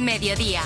Mediodía.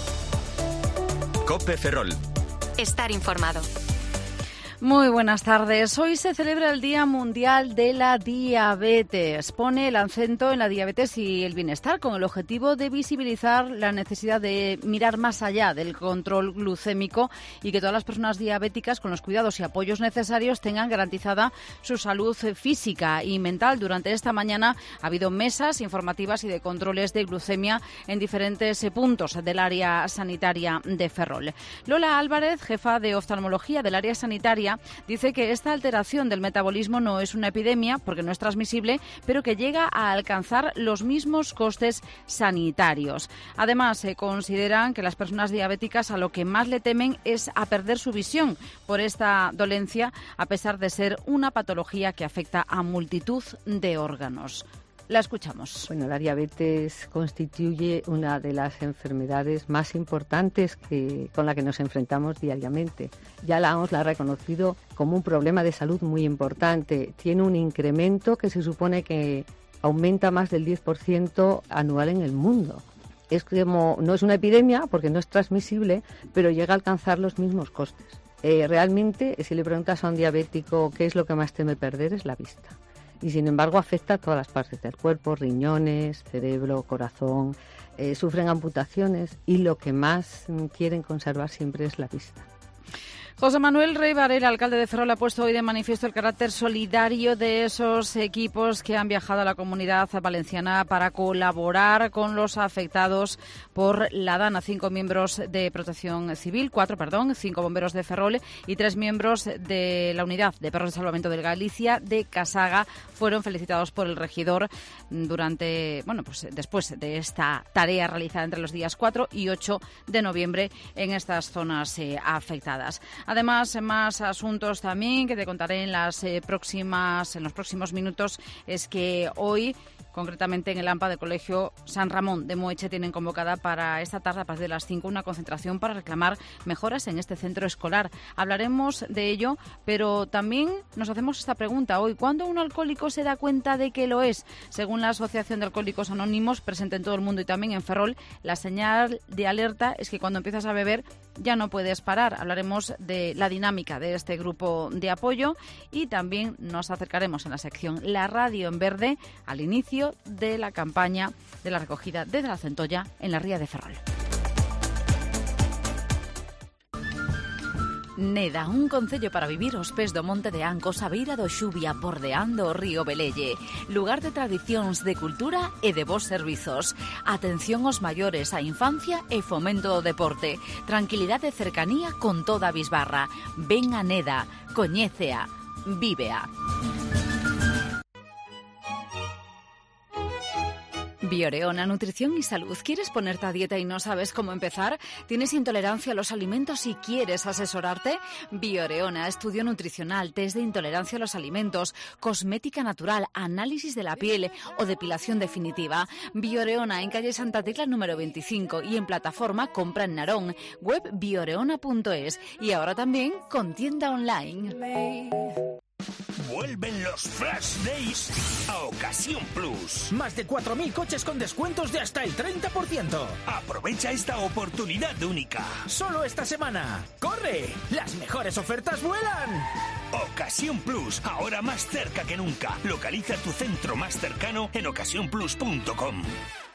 COPE Ferrol. Estar informado. Muy buenas tardes. Hoy se celebra el Día Mundial de la Diabetes. Pone el acento en la diabetes y el bienestar con el objetivo de visibilizar la necesidad de mirar más allá del control glucémico y que todas las personas diabéticas con los cuidados y apoyos necesarios tengan garantizada su salud física y mental. Durante esta mañana ha habido mesas informativas y de controles de glucemia en diferentes puntos del área sanitaria de Ferrol. Lola Álvarez, jefa de oftalmología del área sanitaria, dice que esta alteración del metabolismo no es una epidemia porque no es transmisible, pero que llega a alcanzar los mismos costes sanitarios. Además, se consideran que las personas diabéticas a lo que más le temen es a perder su visión por esta dolencia, a pesar de ser una patología que afecta a multitud de órganos. La escuchamos. Bueno, la diabetes constituye una de las enfermedades más importantes con la que nos enfrentamos diariamente. Ya la OMS la ha reconocido como un problema de salud muy importante. Tiene un incremento que se supone que aumenta más del 10% anual en el mundo. No es una epidemia porque no es transmisible, pero llega a alcanzar los mismos costes. Realmente, si le preguntas a un diabético qué es lo que más teme perder, es la vista. Y sin embargo afecta a todas las partes del cuerpo, riñones, cerebro, corazón, sufren amputaciones y lo que más quieren conservar siempre es la vista. José Manuel Rey Varela, alcalde de Ferrol, ha puesto hoy de manifiesto el carácter solidario de esos equipos que han viajado a la Comunidad Valenciana para colaborar con los afectados por la DANA. 5 miembros de Protección Civil, 5 bomberos de Ferrol y 3 miembros de la Unidad de Perros de Salvamento de Galicia de Casaga fueron felicitados por el regidor después de esta tarea realizada entre los días 4 y 8 de noviembre en estas zonas afectadas. Además, más asuntos también que te contaré en los próximos minutos, es que hoy, concretamente en el AMPA del Colegio San Ramón de Moeche, tienen convocada para esta tarde a partir de las 5 una concentración para reclamar mejoras en este centro escolar. Hablaremos de ello, pero también nos hacemos esta pregunta hoy: ¿cuándo un alcohólico se da cuenta de que lo es? Según la Asociación de Alcohólicos Anónimos, presente en todo el mundo y también en Ferrol, la señal de alerta es que cuando empiezas a beber ya no puedes parar. Hablaremos de la dinámica de este grupo de apoyo y también nos acercaremos en la sección La Radio en Verde al inicio de la campaña de la recogida de la centolla en la ría de Ferrol. Neda, un concello para vivir aos pés do Monte de Ancos, a beira do Xubia, bordeando o río Velelle. Lugar de tradicións, de cultura e de bons servizos. Atención aos maiores, a infancia e fomento do deporte. Tranquilidade e cercanía con toda a bisbarra. Ven a Neda, coñécea, vívea. Bioreona, nutrición y salud. ¿Quieres ponerte a dieta y no sabes cómo empezar? ¿Tienes intolerancia a los alimentos y quieres asesorarte? Bioreona, estudio nutricional, test de intolerancia a los alimentos, cosmética natural, análisis de la piel o depilación definitiva. Bioreona, en calle Santa Tecla número 25 y en plataforma compra en Narón, web bioreona.es y ahora también con tienda online. Vuelven los Flash Days a Ocasión Plus. Más de 4.000 coches con descuentos de hasta el 30%. Aprovecha esta oportunidad única. Solo esta semana. ¡Corre! ¡Las mejores ofertas vuelan! Ocasión Plus, ahora más cerca que nunca. Localiza tu centro más cercano en ocasiónplus.com.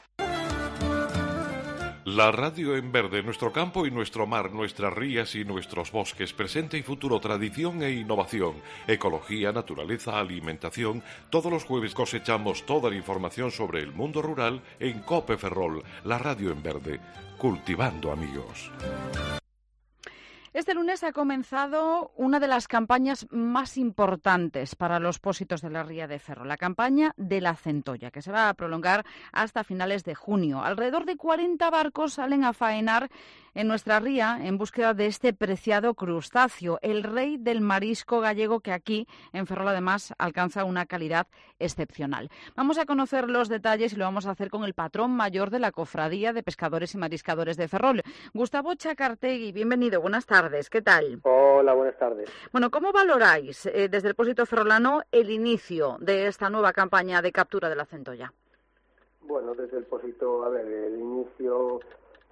La radio en verde, nuestro campo y nuestro mar, nuestras rías y nuestros bosques, presente y futuro, tradición e innovación, ecología, naturaleza, alimentación. Todos los jueves cosechamos toda la información sobre el mundo rural en COPE Ferrol, la radio en verde, cultivando amigos. Este lunes ha comenzado una de las campañas más importantes para los pósitos de la ría de Ferrol, la campaña de la centolla, que se va a prolongar hasta finales de junio. Alrededor de 40 barcos salen a faenar en nuestra ría en búsqueda de este preciado crustáceo, el rey del marisco gallego, que aquí en Ferrol además alcanza una calidad excepcional. Vamos a conocer los detalles y lo vamos a hacer con el patrón mayor de la Cofradía de Pescadores y Mariscadores de Ferrol, Gustavo Chacartegui. Bienvenido, buenas tardes, ¿qué tal? Hola, buenas tardes. Bueno, ¿cómo valoráis desde el pósito ferrolano el inicio de esta nueva campaña de captura de la centolla? Bueno, desde el pósito, el inicio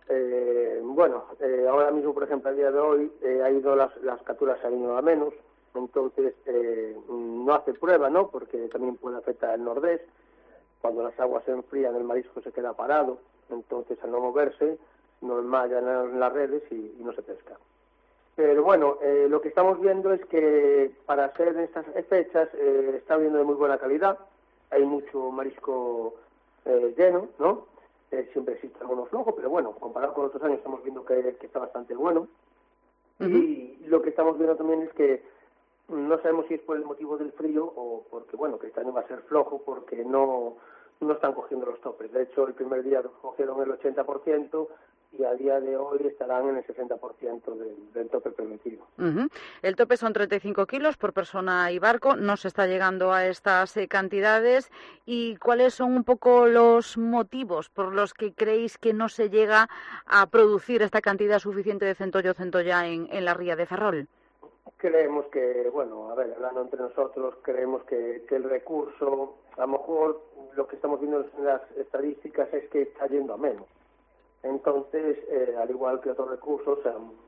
Ahora mismo, por ejemplo, a día de hoy, las capturas se han ido a menos, entonces no hace prueba, ¿no? Porque también puede afectar el nordés. Cuando las aguas se enfrían, el marisco se queda parado, entonces al no moverse, no enmallan en las redes y no se pesca. Pero bueno, lo que estamos viendo es que para ser en estas fechas está habiendo de muy buena calidad, hay mucho marisco lleno, ¿no? Siempre existe alguno flojo, pero bueno, comparado con otros años estamos viendo que está bastante bueno. Uh-huh. Y lo que estamos viendo también es que no sabemos si es por el motivo del frío o porque, bueno, que este año va a ser flojo porque no están cogiendo los topes. De hecho, el primer día cogieron el 80%, y a día de hoy estarán en el 60% del tope permitido. Uh-huh. El tope son 35 kilos por persona y barco, no se está llegando a estas cantidades. ¿Y cuáles son un poco los motivos por los que creéis que no se llega a producir esta cantidad suficiente de centolla en la ría de Ferrol? Creemos que, bueno, a ver, hablando entre nosotros, creemos que el recurso, a lo mejor lo que estamos viendo en las estadísticas es que está yendo a menos. Entonces, al igual que otros recursos,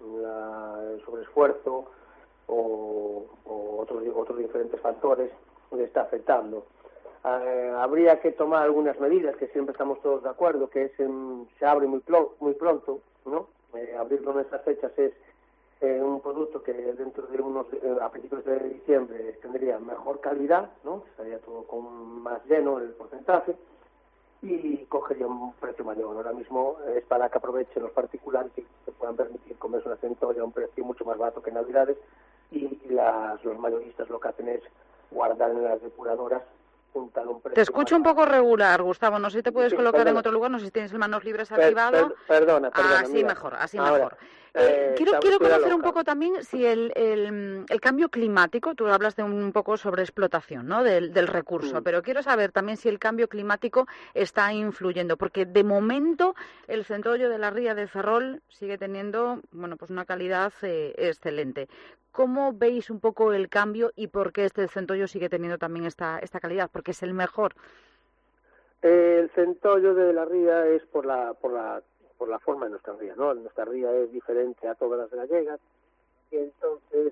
el sobreesfuerzo o otros diferentes factores le está afectando. Habría que tomar algunas medidas que siempre estamos todos de acuerdo, que se abre muy pronto, ¿no? Abrirlo en estas fechas es un producto que dentro de a principios de diciembre tendría mejor calidad, ¿no? Estaría todo con más lleno el porcentaje, y cogería un precio mayor. Ahora mismo es para que aprovechen los particulares y se puedan permitir comerse una centolla a un precio mucho más barato que en Navidades, y los mayoristas lo que hacen es guardar en las depuradoras, juntar un precio. Te escucho un poco regular, Gustavo, no sé si te puedes colocar en otro lugar, no sé si tienes manos libres activado. Perdona. Así mejor. Quiero conocer un poco también si el cambio climático, tú hablas de un poco sobre explotación, ¿no? del recurso, pero quiero saber también si el cambio climático está influyendo, porque de momento el centollo de la ría de Ferrol sigue teniendo, bueno, pues una calidad excelente. ¿Cómo veis un poco el cambio y por qué este centollo sigue teniendo también esta calidad? Porque es el mejor. El centollo de la ría es por la forma de nuestra ría, ¿no? Nuestra ría es diferente a todas las gallegas, y entonces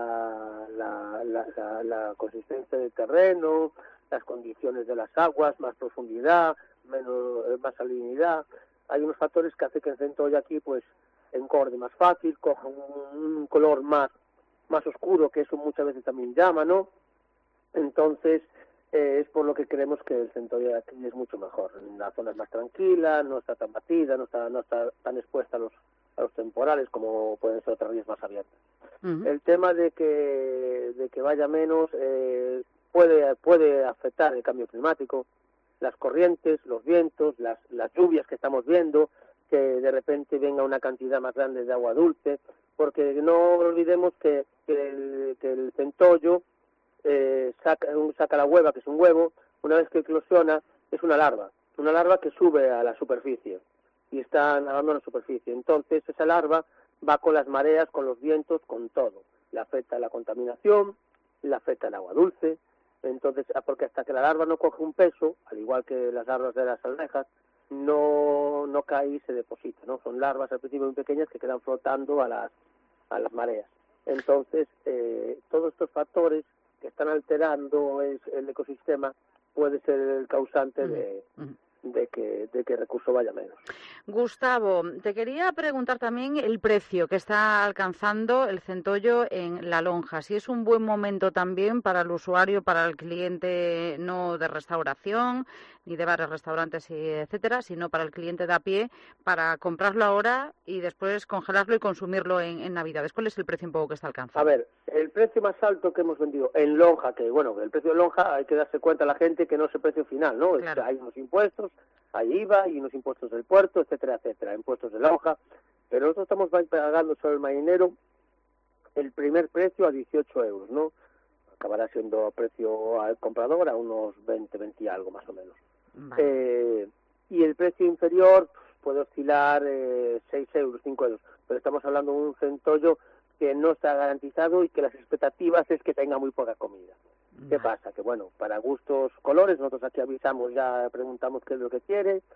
la consistencia del terreno, las condiciones de las aguas, más profundidad, más salinidad, hay unos factores que hacen que el centollo aquí pues engorde más fácil, coja un color más oscuro, que eso muchas veces también llama, ¿no? Entonces es por lo que creemos que el centollo aquí es mucho mejor. La zona es más tranquila, no está tan batida, no está tan expuesta a los temporales como pueden ser otras rías más abiertas. Uh-huh. El tema de que vaya menos puede afectar el cambio climático, las corrientes, los vientos, las lluvias que estamos viendo, que de repente venga una cantidad más grande de agua dulce, porque no olvidemos que el centollo saca la hueva, que es un huevo. Una vez que eclosiona es una larva que sube a la superficie y está nadando en la superficie. Entonces esa larva va con las mareas, con los vientos, con todo. Le afecta la contaminación, le afecta el agua dulce. Entonces, porque hasta que la larva no coge un peso, al igual que las larvas de las almejas, no cae y se deposita, ¿no? Son larvas al principio muy pequeñas que quedan flotando a las mareas. Entonces, todos estos factores que están alterando el ecosistema puede ser el causante de que el recurso vaya menos. Gustavo, te quería preguntar también el precio que está alcanzando el centollo en La Lonja. Si es un buen momento también para el usuario, para el cliente no de restauración, ni de bares, restaurantes, etcétera, sino para el cliente de a pie, para comprarlo ahora y después congelarlo y consumirlo en Navidades. ¿Cuál es el precio un poco que está alcanzando? A ver, el precio más alto que hemos vendido en lonja, que bueno, el precio de lonja hay que darse cuenta a la gente que no es el precio final, ¿no? Claro. Hay unos impuestos, hay IVA y unos impuestos del puerto, etcétera, impuestos de lonja, pero nosotros estamos pagando sobre el marinero el primer precio a 18 euros, ¿no? Acabará siendo precio al comprador a unos 20 y algo más o menos. Vale. Y el precio inferior puede oscilar 6 euros, 5 euros, pero estamos hablando de un centollo que no está garantizado y que las expectativas es que tenga muy poca comida. ¿Qué pasa? Que bueno, para gustos colores, nosotros aquí avisamos, ya preguntamos qué es lo que quiere,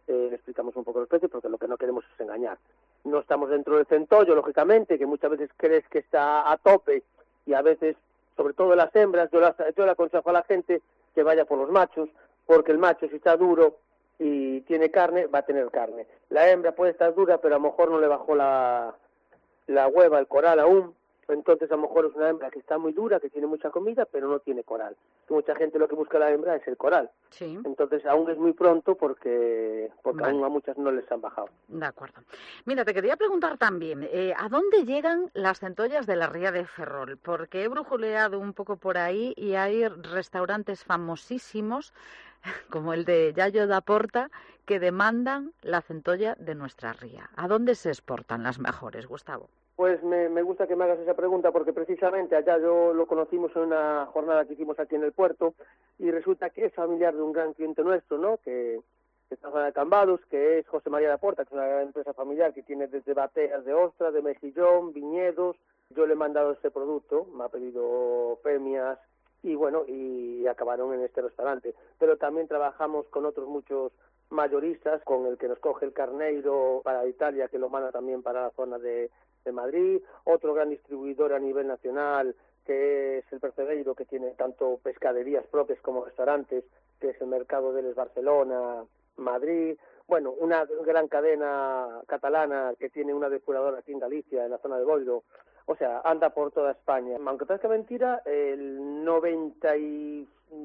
le explicamos un poco los precios, porque lo que no queremos es engañar. No estamos dentro del centollo, lógicamente, que muchas veces crees que está a tope, y a veces, sobre todo las hembras, yo le aconsejo a la gente que vaya por los machos, porque el macho, si está duro y tiene carne, va a tener carne. La hembra puede estar dura, pero a lo mejor no le bajó la hueva, el coral aún, entonces a lo mejor es una hembra que está muy dura, que tiene mucha comida, pero no tiene coral. Mucha gente lo que busca la hembra es el coral. Sí. Entonces aún es muy pronto porque Vale. aún a muchas no les han bajado. De acuerdo. Mira, te quería preguntar también, ¿a dónde llegan las centollas de la Ría de Ferrol? Porque he brujuleado un poco por ahí y hay restaurantes famosísimos, como el de Yayo da Porta, que demandan la centolla de nuestra ría. ¿A dónde se exportan las mejores, Gustavo? Pues me gusta que me hagas esa pregunta, porque precisamente allá yo lo conocimos en una jornada que hicimos aquí en el puerto, y resulta que es familiar de un gran cliente nuestro, ¿no?, que está en zona de Cambados, que es José María da Porta, que es una gran empresa familiar que tiene desde bateas de ostra, de mejillón, viñedos. Yo le he mandado ese producto, me ha pedido premias, y bueno, y acabaron en este restaurante. Pero también trabajamos con otros muchos mayoristas, con el que nos coge el carneiro para Italia, que lo manda también para la zona de Madrid, otro gran distribuidor a nivel nacional, que es el Percebeiro, que tiene tanto pescaderías propias como restaurantes, que es el Mercado de Barcelona, Madrid. Bueno, una gran cadena catalana que tiene una depuradora aquí en Galicia, en la zona de Boiro. O sea, anda por toda España. Aunque parezca mentira, el 99%,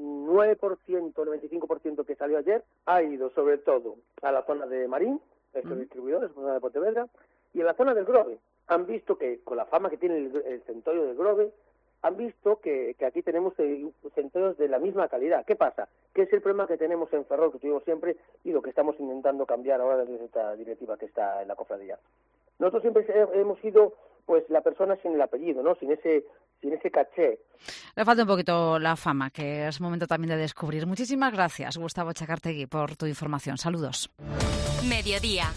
95% que salió ayer ha ido sobre todo a la zona de Marín, estos distribuidores, la zona de Pontevedra, y a la zona del Grove. Han visto que, con la fama que tiene el centollo del Grove, han visto que aquí tenemos centollos de la misma calidad. ¿Qué pasa? Que es el problema que tenemos en Ferrol, que tuvimos siempre, y lo que estamos intentando cambiar ahora desde esta directiva que está en la cofradía. Nosotros siempre hemos sido pues la persona sin el apellido, ¿no?, sin ese caché. Le falta un poquito la fama, que es momento también de descubrir. Muchísimas gracias, Gustavo Chacartegui, por tu información. Saludos. Mediodía.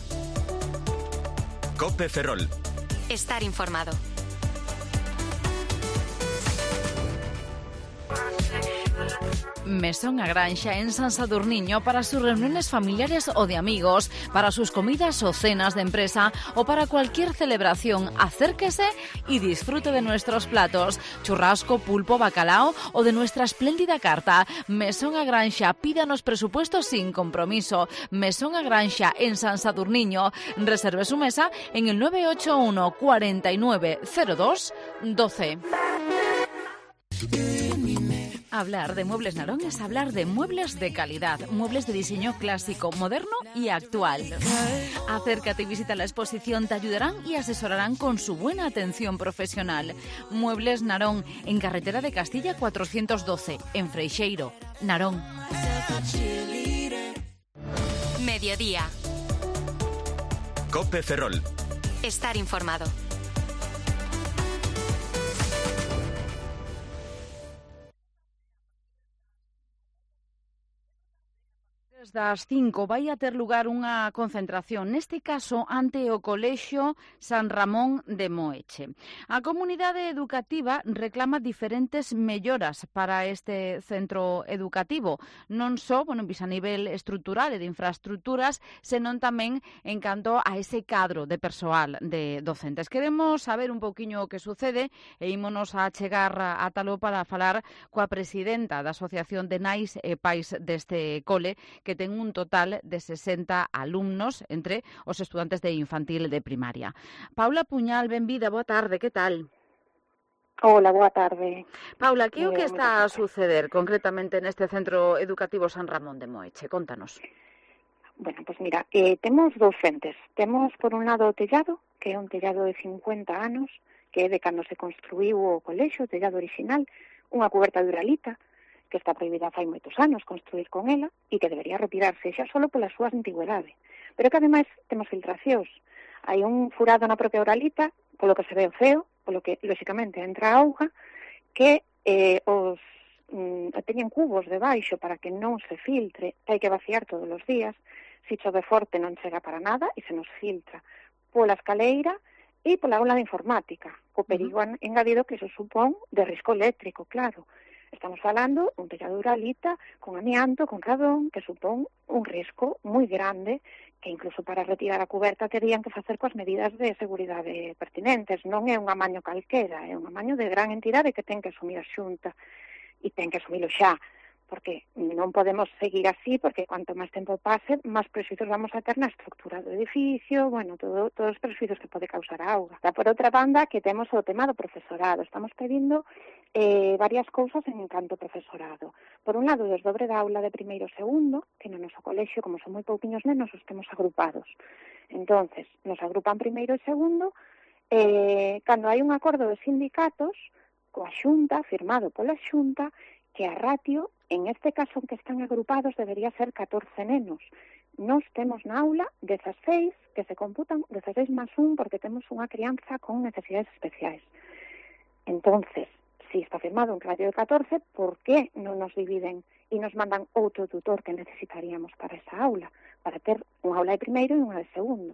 COPE Ferrol. Estar informado. Mesón Agranxa en San Sadurniño para sus reuniones familiares o de amigos, para sus comidas o cenas de empresa o para cualquier celebración. Acérquese y disfrute de nuestros platos, churrasco, pulpo, bacalao o de nuestra espléndida carta. Mesón Agranxa, pídanos presupuestos sin compromiso. Mesón Agranxa en San Sadurniño. Reserve su mesa en el 981 49 02 12. Hablar de Muebles Narón es hablar de muebles de calidad, muebles de diseño clásico, moderno y actual. Acércate y visita la exposición, te ayudarán y asesorarán con su buena atención profesional. Muebles Narón, en carretera de Castilla 412, en Freixeiro, Narón. Mediodía. COPE Ferrol. Estar informado. Das 5 vai a ter lugar unha concentración, neste caso ante o Colexio San Ramón de Moeche. A comunidade educativa reclama diferentes melloras para este centro educativo, non só, a nivel estrutural e de infraestructuras, senón tamén en canto a ese cadro de persoal de docentes. Queremos saber un pouquiño o que sucede e ímonos a chegar a Talo para falar coa presidenta da Asociación de Nais e Pais deste cole, que ten un total de 60 alumnos entre os estudantes de infantil e de primaria. Paula Puñal, benvida, boa tarde, que tal? Hola, boa tarde. Paula, que é o que está a suceder concretamente neste centro educativo San Ramón de Moeche? Contanos. Bueno, pues mira, temos dous frentes. Temos, por un lado, o tellado, que é un tellado de 50 anos, que é de cando se construíu o colexio, o tellado original, unha cuberta de uralita, que está prohibida fai moitos anos construir con ela e que debería retirarse xa solo pola súa antigüedade. Pero que ademais temos filtracións. Hai un furado na propia uralita, polo que se ve o feo, polo que, lóxicamente, entra a auga, que teñen cubos debaixo para que non se filtre, hai que vaciar todos os días, se chove forte non chega para nada e se nos filtra pola escaleira e pola aula de informática, co perigo engadido que se supón de risco eléctrico, claro. Estamos falando dun tellado de uralita con amianto, con radón, que supón un risco moi grande, que incluso para retirar a cuberta terían que facer coas medidas de seguridade pertinentes. Non é un amaño calquera, é un amaño de gran entidade que ten que asumir a Xunta, e ten que asumilo xa, porque non podemos seguir así, porque cuanto máis tempo pase, máis prexuizos vamos a ter na estructura do edificio, bueno, todos os prexuizos que pode causar a auga. Da por outra banda, que temos o tema do profesorado. Estamos pedindo varias cousas en canto ao profesorado. Por un lado, o desdobre da aula de primeiro e segundo, que no noso colexio, como son moi pouquiños nenos, os temos agrupados. Entonces, nos agrupan primeiro e segundo, cando hai un acordo de sindicatos coa Xunta, firmado pola Xunta, que a ratio, en este caso en que están agrupados, debería ser 14 nenos. Nos temos na aula 16, que se computan 16 más 1, porque temos unha crianza con necesidades especiais. Entonces, si está firmado un ratio de 14, por que non nos dividen e nos mandan outro tutor que necesitaríamos para esa aula, para ter unha aula de primeiro e unha de segundo?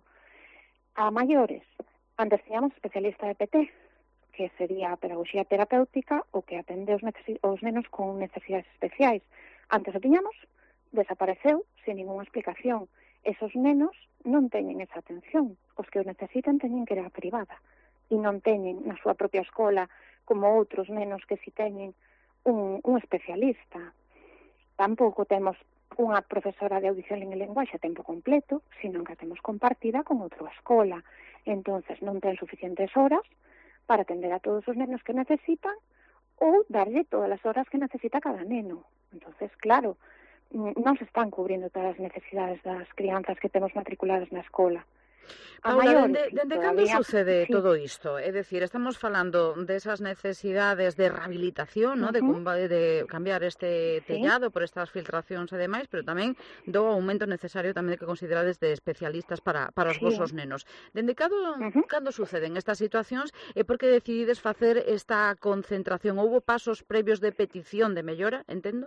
A maiores, antes teníamos especialista de PT, que sería a pedagogía terapéutica o que atende os nenos con necesidades especiais. Antes o tiñamos, desapareceu sin ninguna explicación. Esos nenos non teñen esa atención. Os que o necesitan teñen que ir á privada e non teñen na súa propia escola, como outros nenos que si teñen un especialista. Tampouco temos unha profesora de audición e lenguaxe a tempo completo, sino que a temos compartida con outra escola. Entonces non ten suficientes horas para atender a todos os nenos que necesitan ou darlle todas as horas que necesita cada neno. Entonces, claro, non se están cubrindo todas as necesidades das crianzas que temos matriculadas na escola. Paula, dende cando sucede todo isto? É dicir, estamos falando desas necesidades de rehabilitación, ¿no? De cambiar este tellado por estas filtracións e demais, pero tamén do aumento necesario tamén que considerades de especialistas para os vosos nenos. Dende cando suceden estas situacións e por que decidides facer esta concentración? Houbo pasos previos de petición de mellora, entendo?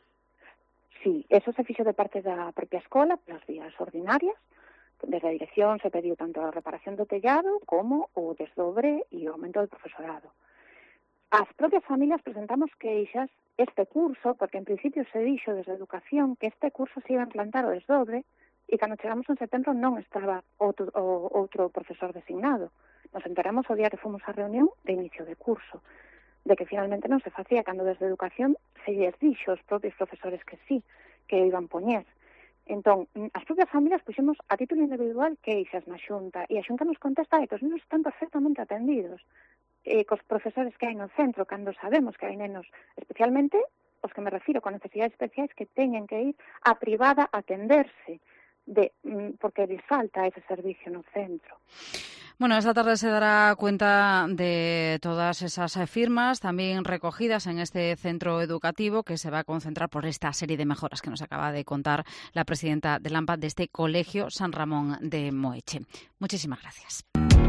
Sí, eso se fixo de parte da propia escola, polas vías ordinarias. Desde a dirección se pediu tanto a reparación do tellado como o desdobre e o aumento do profesorado. As propias familias presentamos queixas este curso, porque en principio se dixo desde Educación que este curso se iba a implantar o desdobre e cando chegamos en setembro non estaba outro profesor designado. Nos enteramos o día que fomos á reunión de inicio de curso, de que finalmente non se facía cando desde Educación se lles dixo aos propios profesores que sí, que iban poñer. Entón, as propias familias puxemos a título individual queixas na Xunta e a Xunta nos contesta que os nenos están perfectamente atendidos cos profesores que hai no centro, cando sabemos que hai nenos, especialmente os que me refiro con necesidades especiais, que teñen que ir á privada a atenderse porque les falta ese servicio no centro. Bueno, esta tarde se dará cuenta de todas esas firmas también recogidas en este centro educativo que se va a concentrar por esta serie de mejoras que nos acaba de contar la presidenta del AMPA de este colegio San Ramón de Moeche. Muchísimas gracias.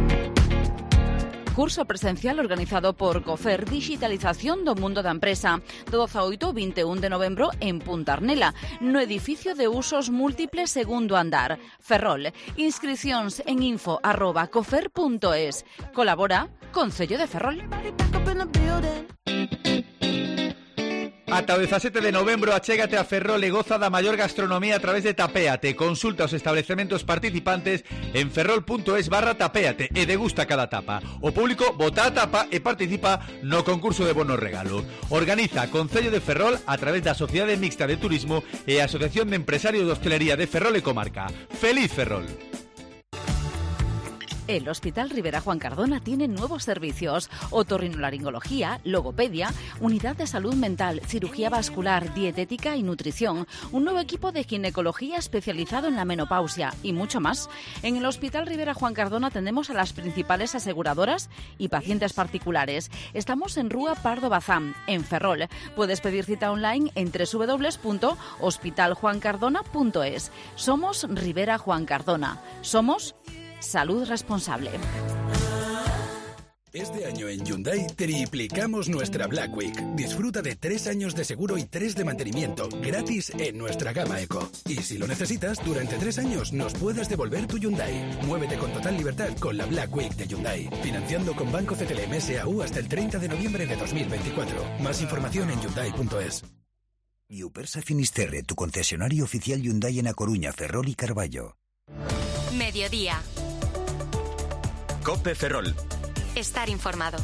Curso presencial organizado por COFER Digitalización do Mundo da Empresa do 18 ao 21 de novembro en Punta Arnela, no edificio de usos múltiples segundo andar. Ferrol. Inscricións en info@cofer.es. Colabora Concello de Ferrol. Ata o 17 de novembro achégate a Ferrol e goza da maior gastronomía a través de Tapéate. Consulta os establecementos participantes en ferrol.es/tapéate e degusta cada tapa. O público vota a tapa e participa no concurso de bonos regalo. Organiza Concello de Ferrol a través da Sociedade Mixta de Turismo e a Asociación de Empresarios de Hostelería de Ferrol e Comarca. ¡Feliz Ferrol! El Hospital Rivera Juan Cardona tiene nuevos servicios: otorrinolaringología, logopedia, unidad de salud mental, cirugía vascular, dietética y nutrición, un nuevo equipo de ginecología especializado en la menopausia y mucho más. En el Hospital Rivera Juan Cardona atendemos a las principales aseguradoras y pacientes particulares. Estamos en Rúa Pardo Bazán, en Ferrol. Puedes pedir cita online en www.hospitaljuancardona.es. Somos Rivera Juan Cardona. Somos Salud Responsable. Este año en Hyundai triplicamos nuestra Black Week. Disfruta de 3 años de seguro y 3 de mantenimiento gratis en nuestra gama Eco. Y si lo necesitas, durante 3 años nos puedes devolver tu Hyundai. Muévete con total libertad con la Black Week de Hyundai. Financiando con Banco CTLM S.A.U. hasta el 30 de noviembre de 2024. Más información en Hyundai.es. Iupersa Finisterre, tu concesionario oficial Hyundai en A Coruña, Ferrol y Carballo. Mediodía. COPE Ferrol. Estar informado.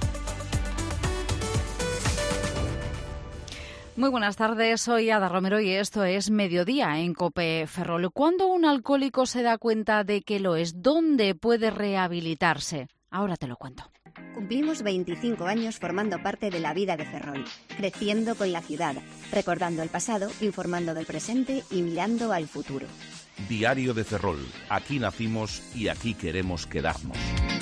Muy buenas tardes, soy Ada Romero y esto es Mediodía en COPE Ferrol. ¿Cuándo un alcohólico se da cuenta de que lo es? ¿Dónde puede rehabilitarse? Ahora te lo cuento. Cumplimos 25 años formando parte de la vida de Ferrol, creciendo con la ciudad, recordando el pasado, informando del presente y mirando al futuro. Diario de Ferrol. Aquí nacimos y aquí queremos quedarnos.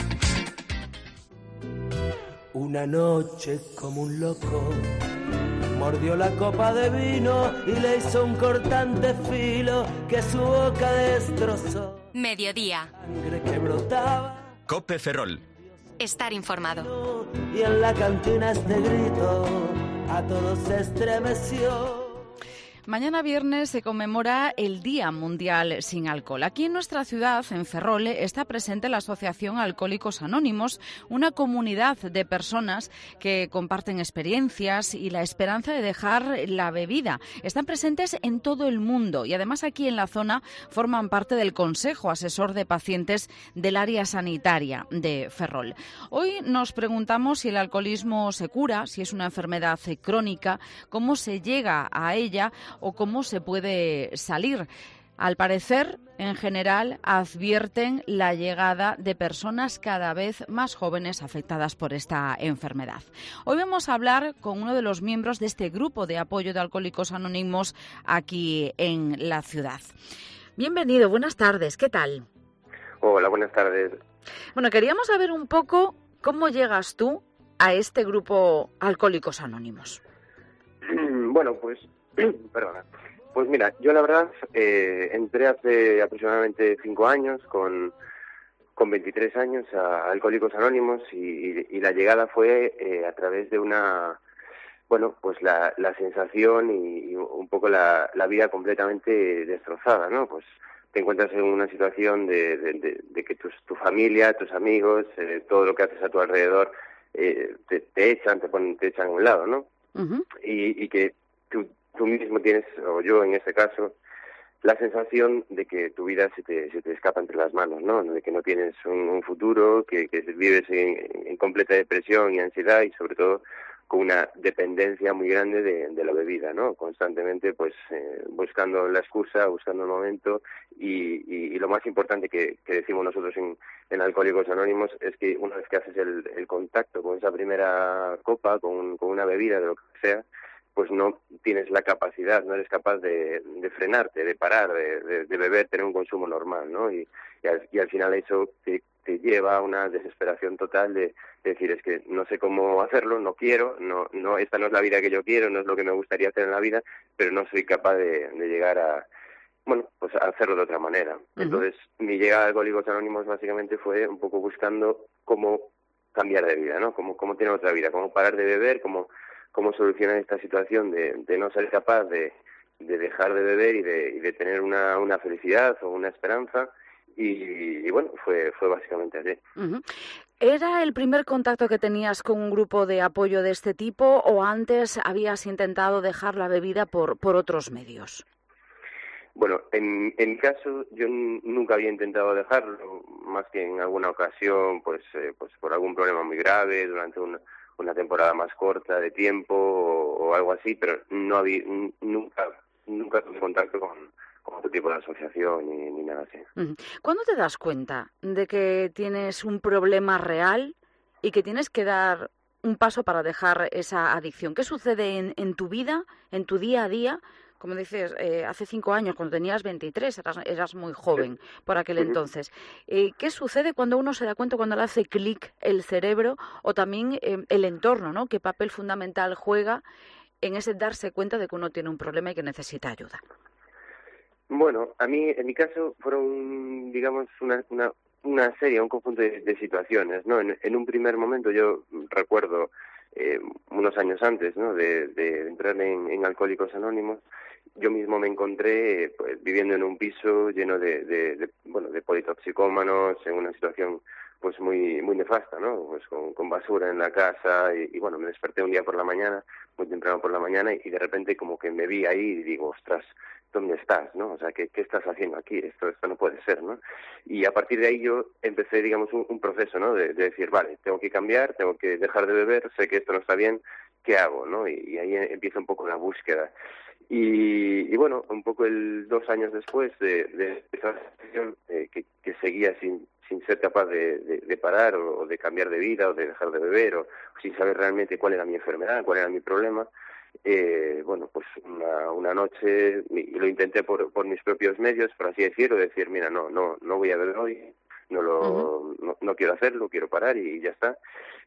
Una noche como un loco mordió la copa de vino y le hizo un cortante filo que su boca destrozó. Mediodía. Sangre que brotaba. COPE Ferrol. Estar informado. Y en la cantina este grito a todos se estremeció. Mañana viernes se conmemora el Día Mundial sin Alcohol. Aquí en nuestra ciudad, en Ferrol, está presente la Asociación Alcohólicos Anónimos, una comunidad de personas que comparten experiencias y la esperanza de dejar la bebida. Están presentes en todo el mundo y además aquí en la zona forman parte del Consejo Asesor de Pacientes del área sanitaria de Ferrol. Hoy nos preguntamos si el alcoholismo se cura, si es una enfermedad crónica, cómo se llega a ella o cómo se puede salir. Al parecer, en general, advierten la llegada de personas cada vez más jóvenes afectadas por esta enfermedad. Hoy vamos a hablar con uno de los miembros de este grupo de apoyo de Alcohólicos Anónimos aquí en la ciudad. Bienvenido, buenas tardes, ¿qué tal? Hola, buenas tardes. Bueno, queríamos saber un poco cómo llegas tú a este grupo Alcohólicos Anónimos. Bueno, pues perdona. Pues mira, yo la verdad entré hace aproximadamente 5 años con 23 años a Alcohólicos Anónimos y la llegada fue a través de una, bueno, pues la sensación y un poco la vida completamente destrozada, ¿no? Pues te encuentras en una situación de que tu familia, tus amigos, todo lo que haces a tu alrededor te echan a un lado, ¿no? Uh-huh. Y que tú mismo tienes, o yo en este caso, la sensación de que tu vida se te escapa entre las manos, ¿no? De que no tienes un futuro, que vives en completa depresión y ansiedad y sobre todo con una dependencia muy grande de la bebida, ¿no? Constantemente pues buscando la excusa, buscando el momento y lo más importante que decimos nosotros en Alcohólicos Anónimos es que una vez que haces el contacto con esa primera copa, con una bebida de lo que sea, pues no tienes la capacidad, no eres capaz de frenarte, de parar, de beber, tener un consumo normal, ¿no? Y al final eso te lleva a una desesperación total de decir, es que no sé cómo hacerlo, no quiero, no esta no es la vida que yo quiero, no es lo que me gustaría hacer en la vida, pero no soy capaz de llegar a, bueno, pues a hacerlo de otra manera. Uh-huh. Entonces, mi llegada a Alcohólicos Anónimos básicamente fue un poco buscando cómo cambiar de vida, ¿no? Cómo tener otra vida, cómo parar de beber, cómo solucionar esta situación de no ser capaz de dejar de beber y de tener una felicidad o una esperanza y bueno, fue básicamente así. Uh-huh. ¿Era el primer contacto que tenías con un grupo de apoyo de este tipo o antes habías intentado dejar la bebida por otros medios? Bueno, en mi caso yo nunca había intentado dejarlo, más que en alguna ocasión pues por algún problema muy grave durante una temporada más corta de tiempo o algo así, pero no había nunca tuve contacto con otro tipo de asociación ni nada así. ¿Cuándo te das cuenta de que tienes un problema real y que tienes que dar un paso para dejar esa adicción? ¿Qué sucede en tu vida, en tu día a día? Como dices, hace 5 años, cuando tenías 23, eras muy joven por aquel entonces. ¿Qué sucede cuando uno se da cuenta, cuando le hace clic el cerebro o también el entorno, ¿no? ¿Qué papel fundamental juega en ese darse cuenta de que uno tiene un problema y que necesita ayuda? Bueno, a mí, en mi caso, fueron, digamos, un conjunto de situaciones, ¿no? En un primer momento yo recuerdo unos años antes, ¿no? de entrar en Alcohólicos Anónimos, yo mismo me encontré pues, viviendo en un piso lleno de politoxicómanos, en una situación pues muy nefasta, ¿no? Pues con basura en la casa y bueno, me desperté un día por la mañana, muy temprano por la mañana y de repente como que me vi ahí y digo, ostras, ¿dónde estás, no? O sea, ¿qué estás haciendo aquí? Esto no puede ser, ¿no? Y a partir de ahí yo empecé, digamos, un proceso, ¿no? De decir, vale, tengo que cambiar, tengo que dejar de beber, sé que esto no está bien, ¿qué hago, no? Y ahí empieza un poco la búsqueda. Y bueno, un poco 2 años después de esa situación que seguía sin ser capaz de parar o de cambiar de vida o de dejar de beber o sin saber realmente cuál era mi enfermedad, cuál era mi problema, bueno, pues una noche y lo intenté por mis propios medios, por así decirlo, decir, mira, no voy a beber hoy, no quiero hacerlo, quiero parar y ya está.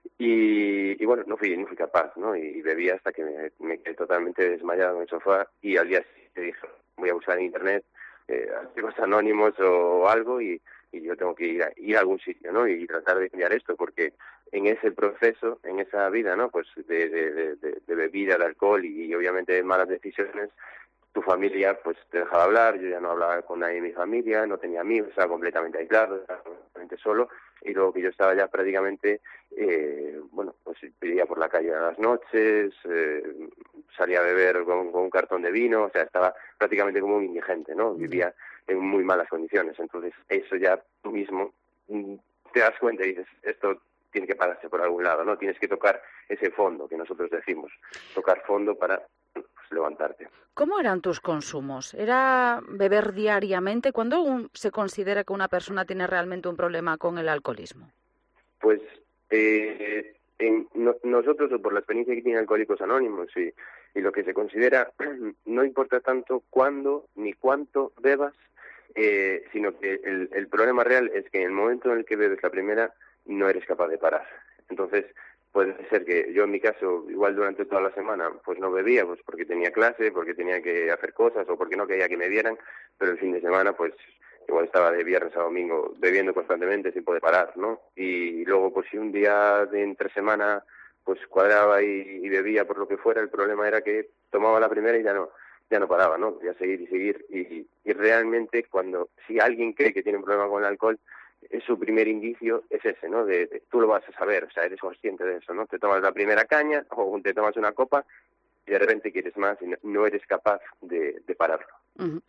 Y bueno, no fui capaz, ¿no? Y bebí hasta que me quedé totalmente desmayado en el sofá y al día siguiente dije, voy a buscar en internet Alcohólicos Anónimos o algo y yo tengo que ir a algún sitio, ¿no? Y tratar de cambiar esto porque en ese proceso, en esa vida, ¿no? Pues de bebida, de alcohol y obviamente de malas decisiones, tu familia pues te dejaba hablar, yo ya no hablaba con nadie de mi familia, no tenía amigos, estaba completamente aislado, estaba completamente solo y luego que yo estaba ya prácticamente, bueno, pues vivía por la calle a las noches, salía a beber con un cartón de vino, o sea, estaba prácticamente como un indigente, ¿no? Vivía en muy malas condiciones, entonces eso ya tú mismo te das cuenta y dices, esto tiene que pararse por algún lado, ¿no? Tienes que tocar ese fondo que nosotros decimos, tocar fondo para levantarte. ¿Cómo eran tus consumos? ¿Era beber diariamente? ¿Cuándo se considera que una persona tiene realmente un problema con el alcoholismo? Pues nosotros, por la experiencia que tienen Alcohólicos Anónimos y lo que se considera, no importa tanto cuándo ni cuánto bebas, sino que el problema real es que en el momento en el que bebes la primera no eres capaz de parar. Entonces, puede ser que yo en mi caso, igual durante toda la semana, pues no bebía, pues porque tenía clase, porque tenía que hacer cosas o porque no quería que me vieran, pero el fin de semana pues igual estaba de viernes a domingo bebiendo constantemente sin poder parar, ¿no? Y luego pues si un día de entre semana pues cuadraba y bebía por lo que fuera, el problema era que tomaba la primera y ya no paraba, ¿no? Podía seguir y seguir y realmente si alguien cree que tiene un problema con el alcohol, su primer indicio es ese, ¿no? Tú lo vas a saber, o sea, eres consciente de eso, ¿no? Te tomas la primera caña o te tomas una copa y de repente quieres más y no eres capaz de pararlo. Uh-huh.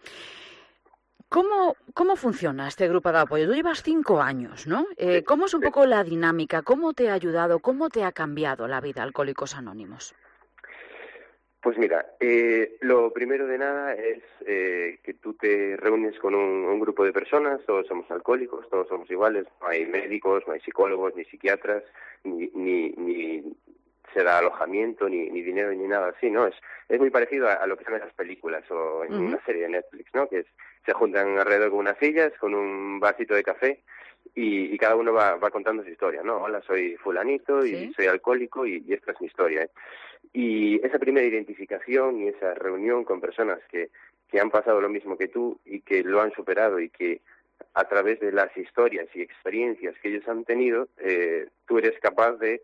¿Cómo funciona este grupo de apoyo? Tú llevas 5 años, ¿no? ¿Cómo es un poco la dinámica? ¿Cómo te ha ayudado? ¿Cómo te ha cambiado la vida Alcohólicos Anónimos? Pues mira, lo primero de nada es que tú te reúnes con un grupo de personas, todos somos alcohólicos, todos somos iguales, no hay médicos, no hay psicólogos, ni psiquiatras, ni se da alojamiento, ni dinero, ni nada así, ¿no? Es muy parecido a lo que son esas películas o en una serie de Netflix, ¿no? Que se juntan alrededor con unas sillas, con un vasito de café y cada uno va contando su historia, ¿no? Hola, soy fulanito y soy alcohólico y esta es mi historia, ¿eh? Y esa primera identificación y esa reunión con personas que han pasado lo mismo que tú y que lo han superado y que a través de las historias y experiencias que ellos han tenido, tú eres capaz de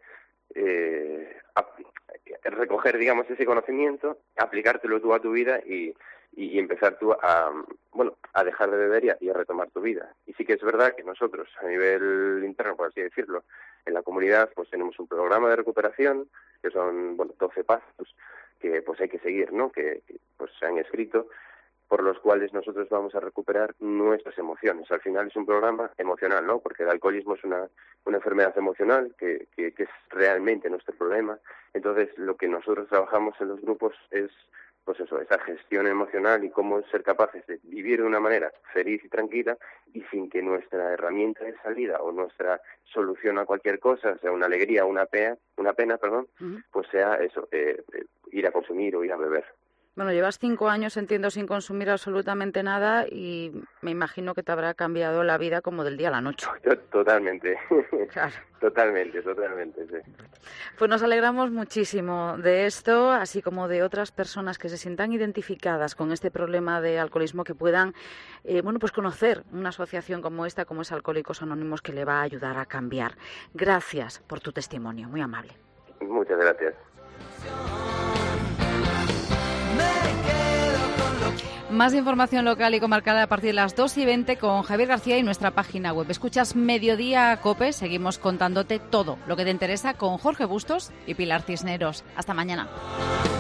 recoger, digamos, ese conocimiento, aplicártelo tú a tu vida y empezar tú a dejar de beber y a retomar tu vida. Y sí que es verdad que nosotros, a nivel interno, por así decirlo, en la comunidad, pues tenemos un programa de recuperación, que son, 12 pasos que pues hay que seguir, ¿no? Que pues se han escrito, por los cuales nosotros vamos a recuperar nuestras emociones. Al final es un programa emocional, ¿no? Porque el alcoholismo es una enfermedad emocional que es realmente nuestro problema. Entonces, lo que nosotros trabajamos en los grupos es, pues eso, esa gestión emocional y cómo ser capaces de vivir de una manera feliz y tranquila y sin que nuestra herramienta de salida o nuestra solución a cualquier cosa, sea una alegría o una pena, pues sea eso, ir a consumir o ir a beber. Bueno, llevas 5 años, entiendo, sin consumir absolutamente nada y me imagino que te habrá cambiado la vida como del día a la noche. Totalmente. Claro. Totalmente, sí. Pues nos alegramos muchísimo de esto, así como de otras personas que se sientan identificadas con este problema de alcoholismo, que puedan, pues conocer una asociación como esta, como es Alcohólicos Anónimos, que le va a ayudar a cambiar. Gracias por tu testimonio, muy amable. Muchas gracias. Más información local y comarcal a partir de las 2:20 con Javier García y nuestra página web. Escuchas Mediodía COPE, seguimos contándote todo lo que te interesa con Jorge Bustos y Pilar Cisneros. Hasta mañana.